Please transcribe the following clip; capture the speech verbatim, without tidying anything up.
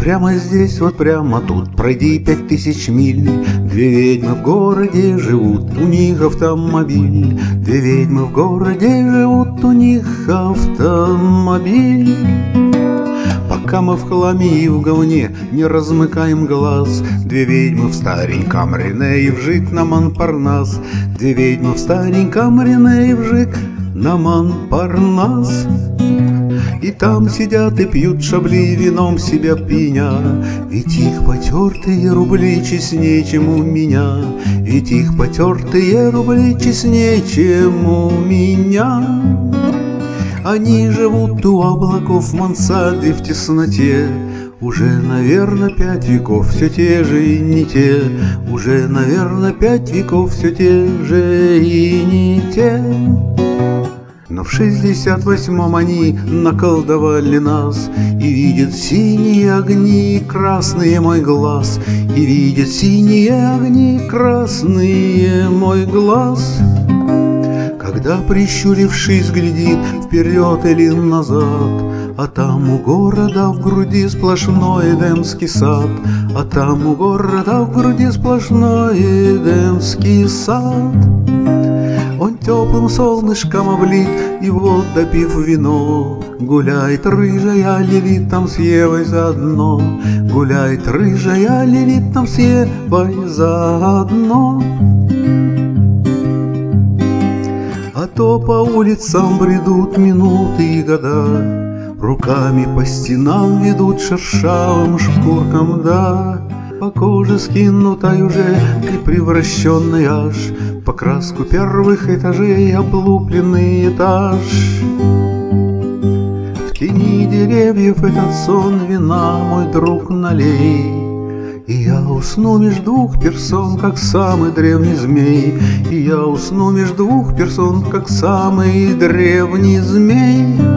прямо здесь, вот прямо тут пройди пять тысяч миль. Две ведьмы в городе живут, у них автомобиль. Две ведьмы в городе живут, у них автомобиль. Пока мы в хламе и в говне не размыкаем глаз, две ведьмы в стареньком Рене и вжик на Монпарнас. Две ведьмы в стареньком Рене и вжик на Монпарнас. И там сидят и пьют шабли, вином себя пьяня. Ведь их потертые рубли честнее, чем у меня. Ведь их потертые рубли честнее, чем у меня. Они живут у облаков в мансарде в тесноте. Уже, наверное, пять веков все те же и не те. Уже, наверное, пять веков все те же и не те. Но в шестьдесят восьмом они наколдовали нас. И видят синие огни, красные мой глаз. И видят синие огни, красные мой глаз. Когда, прищурившись, глядит вперед или назад, а там у города в груди сплошной Эдемский сад. А там у города в груди сплошной Эдемский сад. Он теплым солнышком облит, и вот, допив вино, гуляет рыжая Лилит там с Евой заодно. Гуляет рыжая Лилит там с Евой заодно. А то по улицам бредут минуты и года, руками по стенам ведут шершавым шкуркам, да. По коже скинутой уже и превращенный аж по краску первых этажей облупленный этаж. В тени деревьев этот сон вина, мой друг, налей. И я усну меж двух персон, как самый древний змей. И я усну меж двух персон, как самый древний змей.